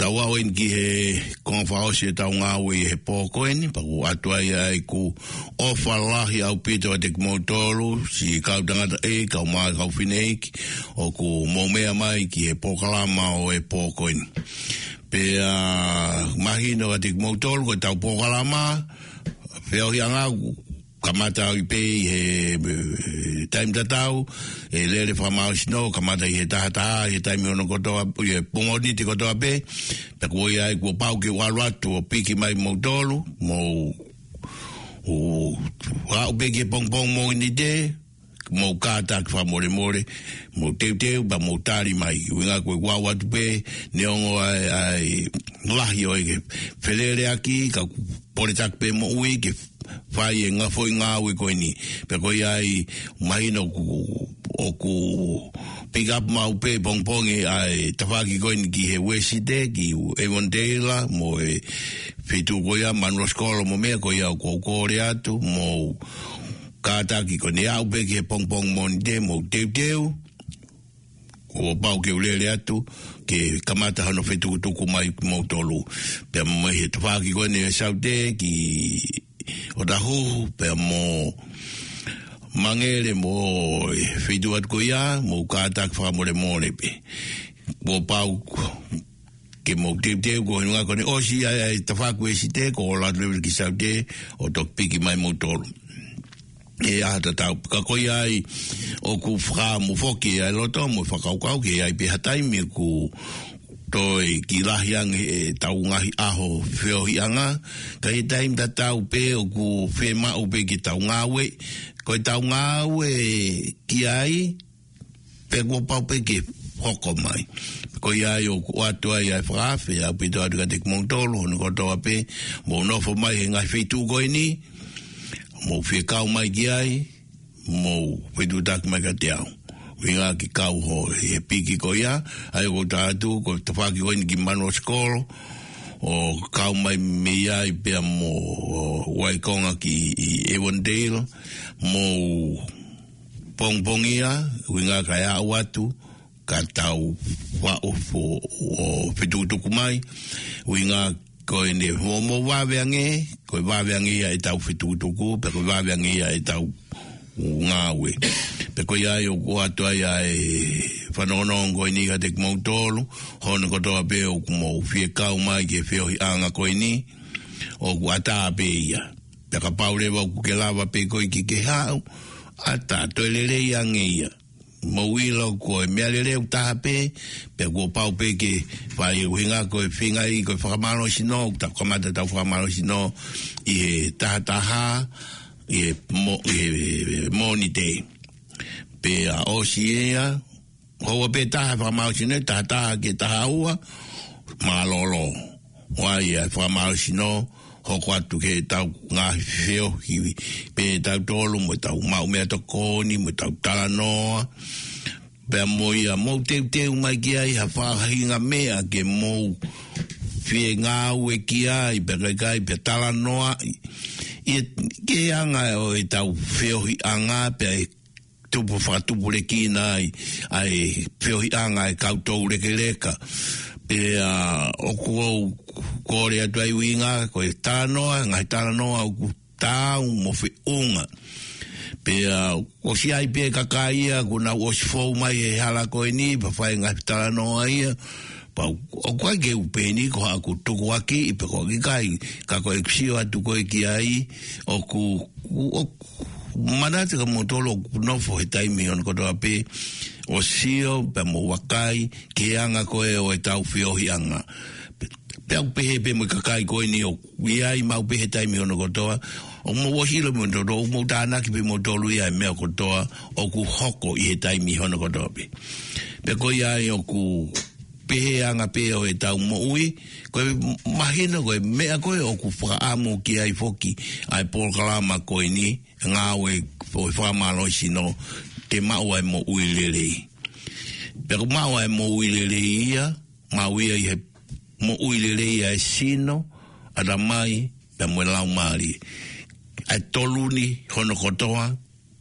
tawa o in ki he konfao se tau ngā ui he pōkoeni, paku atua ia i ku ofa lahi au pito a te kumotolu, si kau tangata kau mai kau whineiki, o ku momea mai ki he pōkalama o he pōkoeni. Pe mahino a te kumotolu, ko tau pōkalama, whio hi anga, kamata i pe he taim tatau, e lere whamau sino, kamata i he tahataha, he taimi ono kotoa, e pongoni te kotoa pe, pe kua ia e kua pau ke waruatu o piki mai mautolu, mo hau peke pongpong mo ini te, mo kāta ki whamore more, mo teu, ba mo tari mai, winga koe wawatu pe, neongo ai lahi o eke, whelere aki, ka pore tak pe mo ui, ke whai e ngā fwoi ngā ui koe ni. Pe koe ai mahino o ku pick up mau pe pongpongi ai tawhaki koe ni ki he Wesite, ki Avondale, mo e whitu koe a Manua Skola mo mea koe au kore atu, mo kātaki koe ni au pe ki he pongpong mo ni te, mo teu, o pau ke ulele atu, ke kamata hano whetukutuku mai mo tolu. Pe mo he tawhaki koe ni e saute, ki o tahu pe mo mangere mo whitu at ko ia mo kātak whamore more pe mo pau ke mo teu ko hinga kone osi ai tawhaku e site ko o latlewe ki saute o tok piki mai mo tolu e ahata tau ka ko ai o ku wha mo foki ai loto mo whakaukau ke ai pe hataimi ku toi ki lahiang e tau ngahi aho whio hianga, ka he taim ta tau pe o ku whema o pe ki tau ngawe, ko tau ngawe ki ai, pe kua pau pe ki hoko mai. Ko iai o ku atua iai whakawhi, au pito atu ka te kumongtolo, honu kotoa pe, mo nofo mai he ngai whitu koe ni, mo whikau mai ki ai, mo whitu tak mai ka te au. Winga ki kau ho he piki ko ia, ai ko tātu, ko te whaki koe ni ki Manua Skola, o kau mai me iai pia mo Waikonga ki Avondale, mo pongpongia, winga ka ia watu, ka tau whaofo o whitukutuku mai, winga koe ne mo waweange, koe waweange ia e tau whitukutuku, pe koe waweange ia e tau ngawe. Pe koe ai o kuatu ai ai whanonong koe ni ka te kumautolu, hona kotoa pe o kumau whiekau mai ke whio hi anga koe ni, o kuata pe ia. Pe ka paurewa o kukelawa pe koe ki ke hau, ata toelere ange ia. Mawilo koe mealere o taha pe, pe kua pau pe ke whai uhinga koe whingai koe whakamaro sino, ta kamata tau whakamaro sino, i he taha, i moni te. Pe a osi ea, hoa pe taha whamau sino, taha ke taha ua, malolo. Wai a whamau sino, hoko atu ke tau ngahi whio hiwi. Pe tau tolu, mo tau mau mea tokoni, mo tau talanoa. Pe a mo ia, mo teu mai ki ai, ha whahinga mea ke mo whie ngāu e ki ai, pe kai, pe talanoa. Ke anga o e tau whiohi anga pe ai tupu whakatupu reki nai ai whiohi anga e kautou reke reka pe o kuau kore atu ai winga ko e tānoa, ngai tānoa o ku tāu mo whi unga pe o si ai pe kakaia kuna o si fau mai e hala koe ni pa whai ngai tānoa ia o koe ke upeni ko haku tuku aki i pe ko ki kai ka koe ksio atu koe ki ai o ku manate ka motolo nofo he taimi on kotoa pe o sio pe mo wakai ke anga koe o e tau whiohi anga pe au pehe pe mo kakai koe ni o iai mau pehe taimi on kotoa o mo wahilo mo toro o mo tānaki pe motolo iai mea kotoa o ku hoko i he taimi hono kotoa pe koe iai o ku pehe anga pehe o e tau mo ui, koe mahina koe mea koe o ku whakaamu ki ai foki ai polkalama koe ni, ngā oe o e whakamalo sino, te mau ai mo ui lelei. Pero mau ai mo ui lelei ia, mau ia i he mo ui lelei ai sino, ada mai, pe mo lau maari. Ai toluni hono kotoa,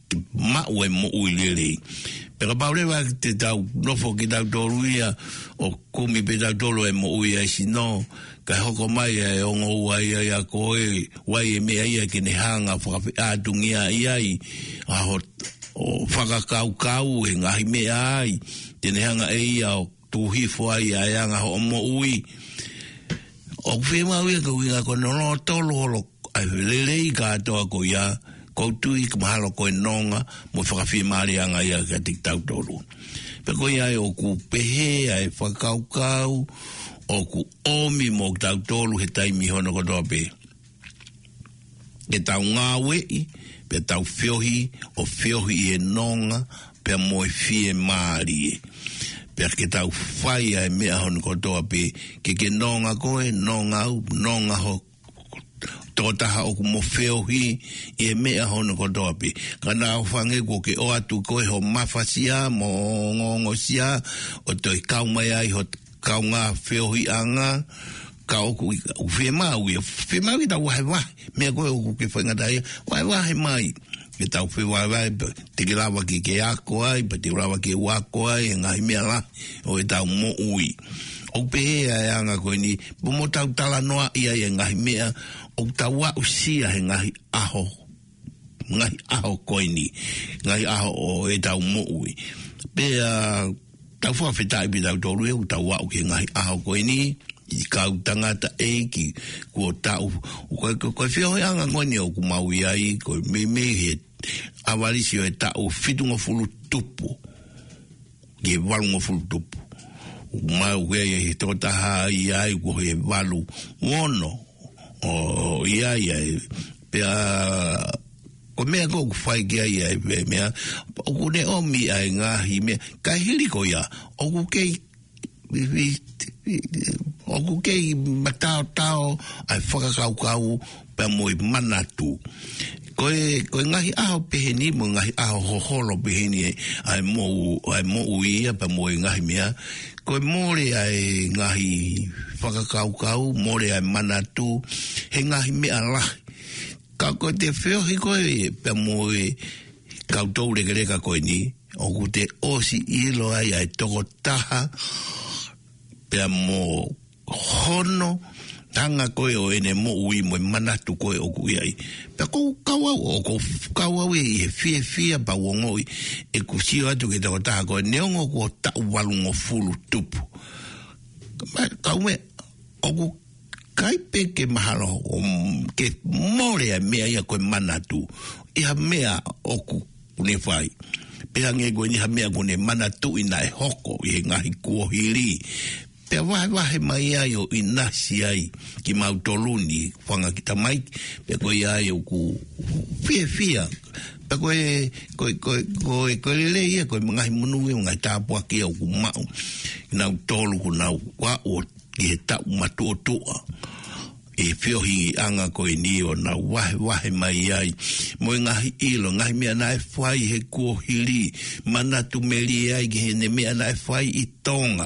ma o mo uilele pero pauleva te tau nofo ki tau toruia o kumi pe tau tolo e mo uia sino ka hoko mai e ongo wai a koe wai e mea ia ki ne hanga whakafi atungia iai aho o whakakau e ngahi mea ai tene hanga e ia o tuhifo ai a anga ho mo ui o whima ui ka uinga ko nono tolo holo ai lelei ka atoa ko ia koutui ka mahalo ko e nonga mo whakafi maari anga ia ka tik tau tolo pe ko ia o ku pehe ai whakaukau o ku omi mo tau tolo he taimi hono ko toa pe ke tau ngā wei pe tau whiohi o whiohi e nonga pe mo e fie maari pe ke tau whai ai mea hono ko toa pe ke nonga koe nonga au nonga ho totaha o ku mo whiohi e mea hono ko toa pe kana au whange ko ke o atu koe ho mawhasia mo ngongo sia o toi kaumai ai ho kaunga whiohi anga ka oku whemau i tau wahe mea koe oku ke whangatai wahe mai ke tau whewai te ke lawa ki ke ako ai pa te lawa ki wako ai e ngahi mea la o e tau mo ui o pehe ai anga koe ni mo tau tala noa ia e ngahi mea o tau wa usia he ngahi aho koe ni ngahi aho o e tau mo ui pea tau whawhetai pi tau tolu e o tau wa uke ngahi aho koe ni i kau tangata e ki kua tau koe whio anga koe ni o ku mau iai koe me he awarisi o e tau whitunga fulu tupu ki e walunga fulu tupu mau koe he totaha iai koe he walu wono o iai pea ko mea ko whai kia iai mea o ku ne omi ai ngahi mea kai hili ko ia o ku kei o ku kei matao ai whakakaukau pe moi manatu koe ngahi aho peheni mo ngahi aho hoholo peheni ai mo uia pe moi ngahi mea koe more ai ngahi whakakaukau more ai manatu he ngahi mea lahi ka koe te whiohi koe pe moi kautou rekereka koe ni o ku te osi ilo ai toko taha pea mo hono tanga koe o ene mo ui mo manatu koe o kui ai pea kou kawau e fia pa wongo e kusio atu ke toko taha koe neongo ko tau walungo fulu tupu kaume o ku kaipe ke mahalo ke more a mea ia koe manatu iha mea o ku ne whai pea nge koe niha mea kone manatu ina e hoko i he ngahi kuohiri pea wahe mai ai o inasi ai ki mautoluni whanga ki tamai pea koe ai o ku fia pea koe lele ia koe ngahi munui o ngai tāpua ki au ku mau nau tolu ku nau wa o ki he tau matu o tua e whiohi anga koe ni o na wahe mai ai mo ngahi ilo ngahi mea na e whai he kuohiri manatu meri ai ki he ne mea na e whai i tonga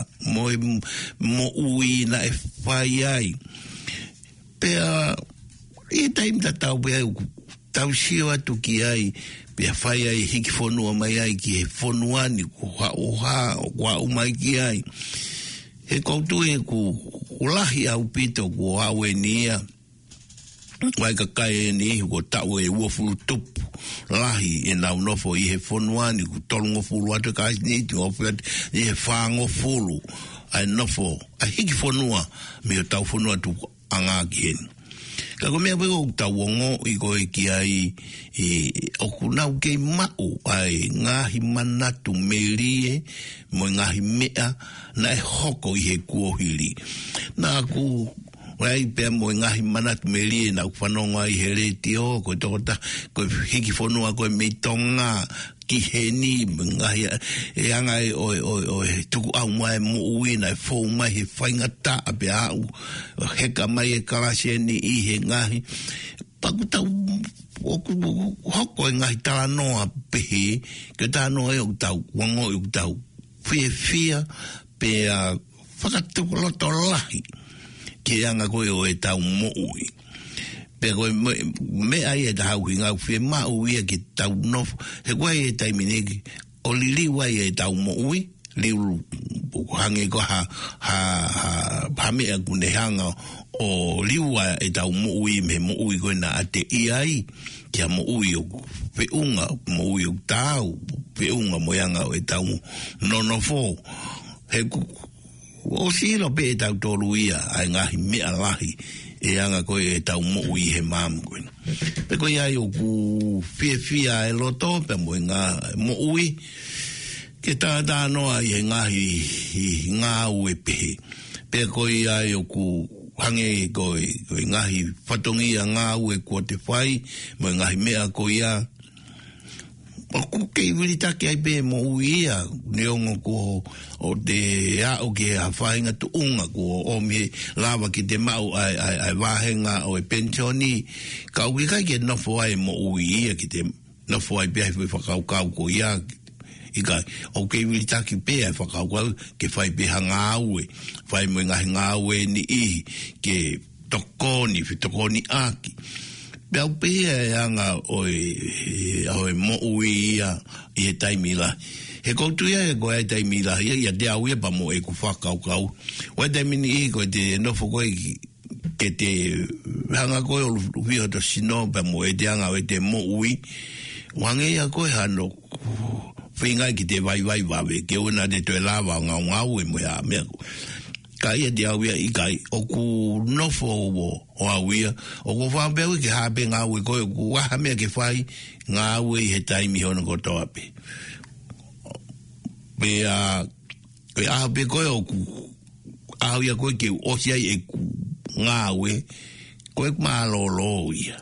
mo ui na e whai ai pea e taimta tau pea tau sio atu ki ai pea whai ai hiki whonua mai ai ki he whonuani ku ha o umai ki ai he koutu e ku lahi au pito ku awe nia wai ka kai ni ko tau e wofulu tupu lahi e nau nofo i he whonuani ku tolungo fulu atu ka ni ti ofet i he whango fulu ai nofo a hiki whonua me o tau whonua tu anga ki heni ka ko mea peko tau wongo i koe ki ai o kunau kei mau ai ngahi manatu merie mo ngahi mea na e hoko i he kuohiri na ku wai pea mo ngahi manatu merie na whanonga i he reti o koe tokota koe hiki whonua koe meitonga ki he ni ngahi e anga o tuku au mai mo ui na e fōu mai he whaingata a pe au heka mai e karase ni i he ngahi paku tau hoko e ngahi tala noa pehe ke tā noa e o tau wango e o tau fia pe whakatuku loto lahi ke anga koe o e tau mo ui Pero me ai e tau hinga fie ma ui ki tau no he wai e taimine ki o lili wai e tau mo ui liu hange ko ha me a kune hanga o liua e tau mo ui me mo ui ko na ate iai kia mo ui o pe unga mo ui o tau pe unga mo yanga o e tau no fo he o silo pe e tau tolu ia ai ngahi mea lahi e anga ko e tau mo ui he mamu ko na pe ko iai o ku fia e loto pe mo nga mo ui ke tā noa i he ngahi ngā ue pehe. Pea koi ai o ku hange koi ngahi whatongi a ngā ue kua te whai, mo ngahi mea koi a. O ku kei wiri take ai pe mo ui ia, neongo ko o te ao ke a whainga tu unga ko o me lawa ki te mau ai wahenga o e pensioni. Ka ui kai ke nofo ai mo ui ia ki te nofo ai pe ai whakaukau ko ia ika o ke wili taki pe ai whakauau ke whai pe hanga aue whai mo ngahi ngā aue ni i ke tokoni aki pia pe ai anga oi mo ui ia i he taimila he koutu ia e koe ai taimila ia te au ia pa mo e ku whakaukau wai taimini i koe te nofo koe ke te hanga koe o luwhia to sino pa mo e te anga o te mo ui wange ia koe hano whinga ki te vai wawe, ke una te toe lawa ngau e moe a mea. Ka ia te awia i kai, o ku nofo o awia, o ku whambeu ke hape ngau e koe, ku waha mea ke whai ngau e he taimi hona kotoa pe. Pe a pe koe o ku awia koe ke osiai e ku ngau e, koe kumaalolo ia.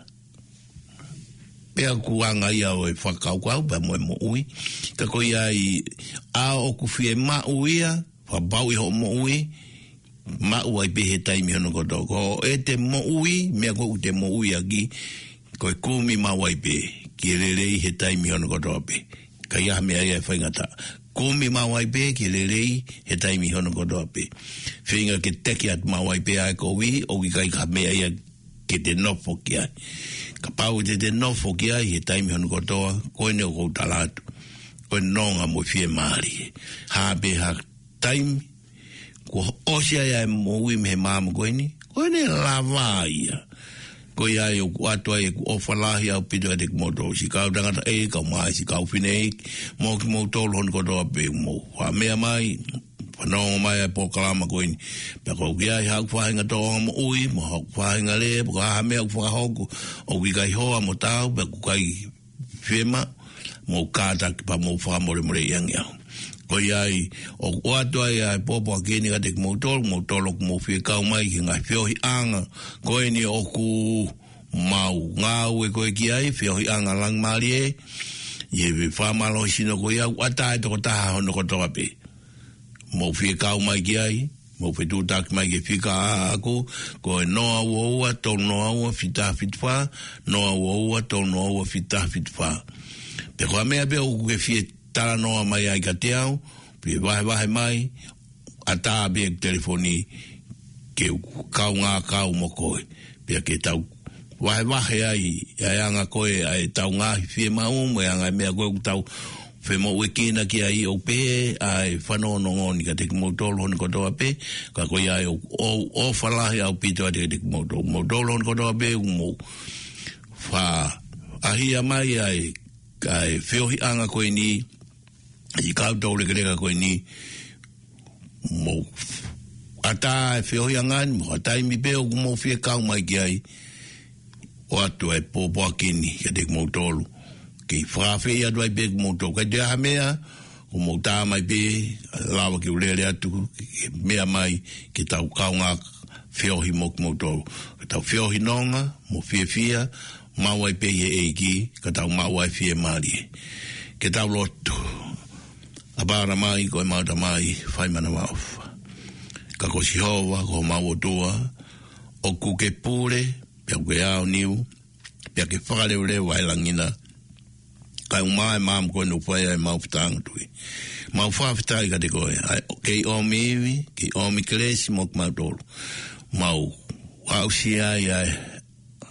Pea kuanga ia o e whakaukau, pa moe mo ui. Ka koe ai a o ku fie ma uia, whabau i ho mo ui, ma ua i pehe taimi hono koto. Ko e te mo ui, mea koe te mo ui aki, koe kumi ma ua i pehe, ki rerei he taimi hono koto pe. Ka ia mea ia e whaingata. Kumi ma ua i pehe, ki rerei he taimi hono koto pe. Whinga ke teki at ma ua i pehe ai ko ui, o ki kai ka mea ia ke te nofo ki ai. Ka pau te nofo ki ai he taimi honu kotoa, koe ne o kou talatu. Koe nonga mo fie maari. Hape ha taimi, ko osia ia e mo ui me he maamu koe ni, koe ne lava ia. Koe ai o ku atua e ku ofalahi au pito e te kumoto. Si kau tangata e, kau mai, si kau fine e, mo ki mo tolu honu kotoa pe mo. Wa mea mai, whanonga mai ai po kalama koe ni. Pea kou ki ai hau whahinga toa mo ui, mo hau whahinga le, po ka hamea ku whakahoku, o wikai hoa mo tau, pea ku kai whiema, mo kāta ki pa mo whakamore more iangi au. Koe ai, o kuatua ai popo a keni ka te mo tolo ku mo whie kau mai ki ngai whiohi anga, koe ni o ku mau ngau e koe ki ai, whiohi anga lang maari e, ye whamalo sino koe au, atai toko taha hono kotoa pe. Mo whie kau mai ki ai, mo whie tūtaki mai ki whika ako, koe noa ua, tau noa ua, whita whitwha, noa ua, tau noa ua, whita whitwha. Pe koa mea pe o ke whie tara noa mai ai ka te au, pe wahe mai, a tā pe telefoni ke kau ngā kau mo koe, pe ke tau wahe ai, ai anga koe, ai tau ngā whie mau, mo anga mea koe tau, whe mo wekena ki ai o pe, ai whanono ngoni ka te kumotolo honi kotoa pe, ka koe ai o whalahi au pito a te kumotolo. Kumotolo honi kotoa pe, mo wha ahia mai ai, kai whiohi anga koe ni, i kau taule kereka koe ni, mo ata e whiohi anga ni, mo atai mi pe o kumo whie kau mai ki ai, o atu e popo akini ka te kumotolo. Ki whawhi atu ai pe kumotolo. Kai te aha mea, kumo tā mai pe, lawa ki ulele atu, mea mai, ki tau kau ngā whiohi mo kumotolo. Ki tau whiohi nonga, mo whia, mau ai pe he eiki, ka tau mau ai whie maari. Ke tau lotu, a bāra mai, koe mauta mai, whaimana mauwha. Ka ko si hoa, ko mau o tua, o ku ke pūre, pia ke au niu, pia ke whakareu ai langina, kai umai maam koe no whai ai mau whitanga tui. Mau whawhitai ka te koe, kei o miwi, kei o mi kresi mo kumau tolu. Mau au si ai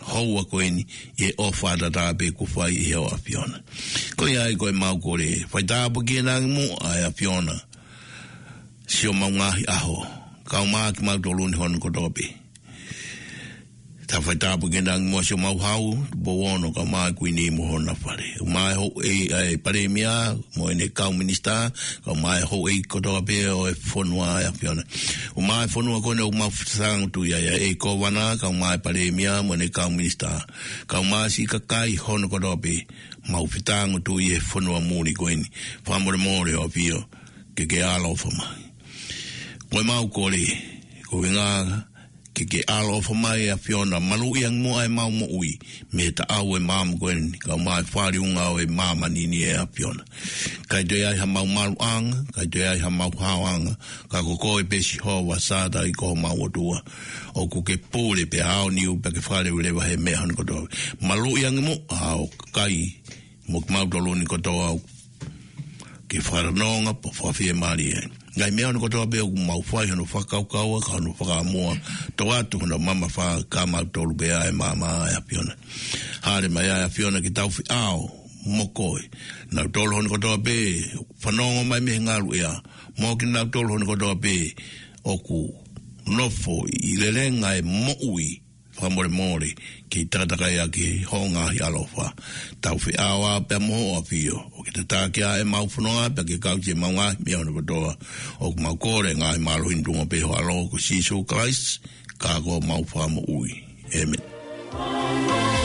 haua koe ni e o whātata pe ku whai e heo a Fiona. Koe ai koe mau kore, whai tāpu ki nāngi mo ai a Fiona. Sio mau ngahi aho, kau maa ki mau toluni honu kotoa pe. Ta whai tāpu ki nāngi mo sio mau hau, bo wono kau maa kui ni mo hona whare. Mai ho e pare mia, mo ene kau minista, kau mai ho e kotoa pe o e whonua a Fiona. O mai whonua kone o mau whatangu tu ia e ko wana, kau mai pare mia, mo ene kau minista. Kau mai si kakai hono kotoa pe, mau whatangu tu i e whonua mōri koeni. Whamore mōre o pio, ke alo whamai. Koe mau kore, ko ngā ke alo whamai a Fiona, malu iang mo ai mau mo ui, me ta au e māmu koeni, kau mai whāriunga o e māmanini e a Fiona. Kai te ai ha mau maru anga, kai te ai ha mau hāwanga, ka ko koe pesi hoa sāta i koho mau otua, o ko ke pōre pe hao niu pe ke whare urewa he mea hana kotoa. Malu iang mo, hao kai, mo mau tolo ni kotoa, ke wharanonga po whawhia maari e. Ngai mea hana kotoa bea ku mau whai hana whakaukaua, ka hana whakamoa, tau atu hana mama wha ka mau tolu bea e mama e a Fiona. Hare mai a Fiona ki tau whi ao, mokoe. Nau tolu hana kotoa bea, whanonga mai me ngaru ea, mo ki nau tolu hana kotoa bea, o ku nofo i lerenga e moui, whamore mōre, ki tātakai a ki honga i alofa. Tau whi awa pe moho a pio, o ki te tākia e mau whanonga, pe ki kauti e mau ngā, mea hana kotoa, o ku mau kore ngā i maru hindunga pe ho alo, ku Jesus Christ, ka ko mau whamo ui. Amen.